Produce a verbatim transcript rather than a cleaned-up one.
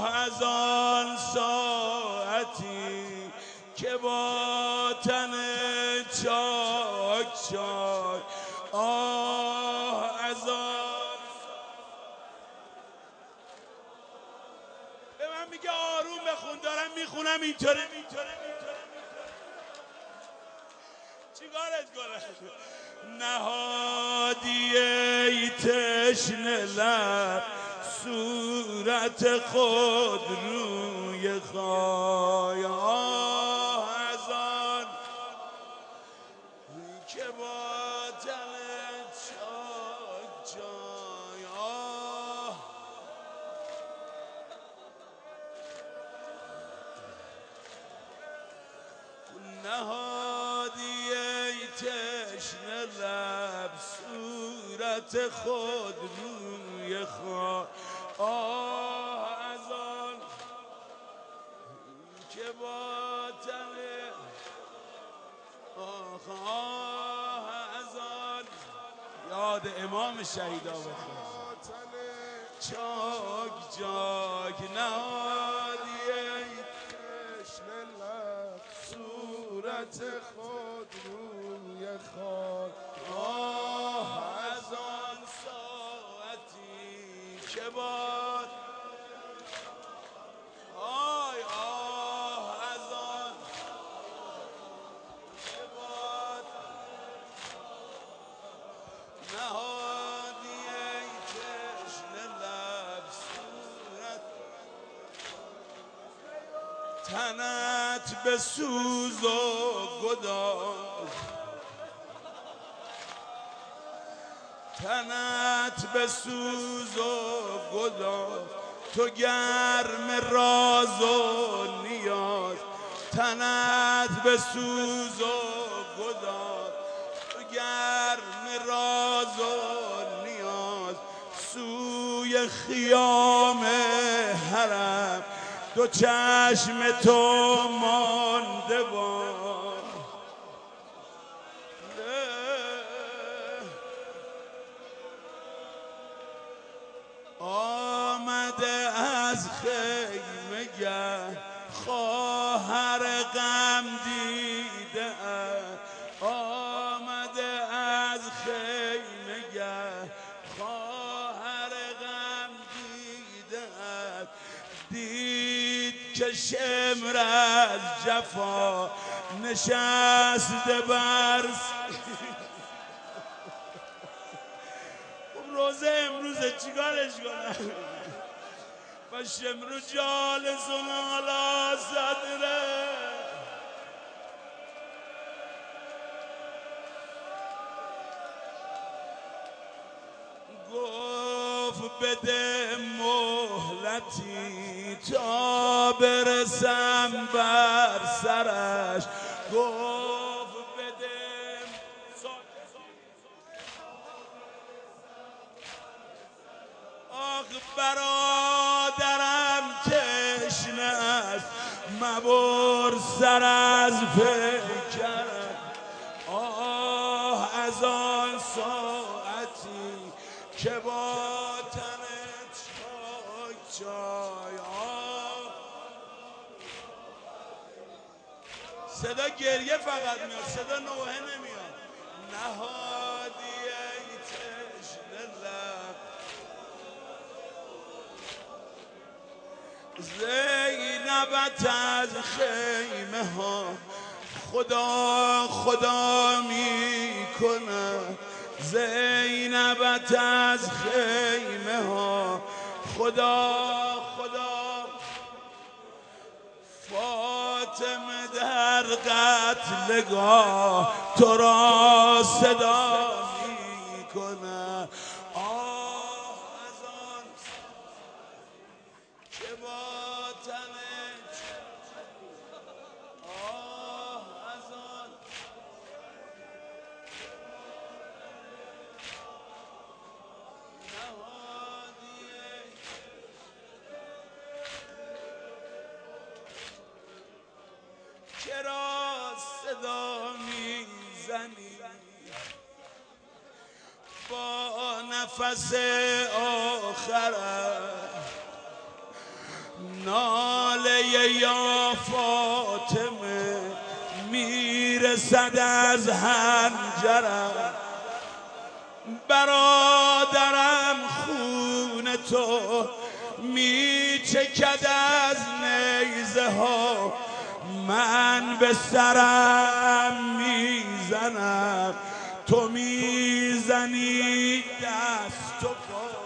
آه از آن ساعتی که با تن چاک چاک آه از آن به من میگه آروم بخون دارم میخونم اینطوره چیکارت کنم نهادی ای تشنه لب صورت خود روی خای آه از آن که با تن چاک جای آه نهادی ای تشنه لب صورت خود روی خاک آه از آن که با تن آه آه از آن یاد امام شهیدا بخون چاک جاک نهادی ای تشنه لب صورت خود روی خاک آه از آن ساعتی که باد آی آه از آن که باد نهادی ای تشنه لب صورت تنت به سوز و گداز تنت به سوز و گداز تو گرم راز و نیاز تنت به سوز و گداز تو گرم راز و نیاز سوی خیام حرم دو چشم تو مانده باد آمده از خیمه گر خواهر غم دیده آمده از خیمه گر خواهر غم دیده دید که شمر از جفا نشسته بر روزه امروزه چیکارش کنم و شمر جالسون علی صدره گفت بده مهلتی تا برسم بر سرش گفت بده آخ برادرم تشنه است مبر سر از پیکرم آه از آن ساعتی که با تن چاک جای آه صدا گریه فقط میاد صدا نوحه نمیاد نهادی ای تشنه لب زینبت از خیمه ها خدا خدا می کنه زینبت از خیمه ها خدا خدا فاطمه در قتلگاه تو را صدا می کنه آه از آن که با تن آه از آن نهادی چرا صدا میزنی با نفس آخرت یا فاطمه میرسد از هنجرم، برادرم خون تو میچکد از نیزه ها، من به سرم میزنم تو میزنی دست و پا.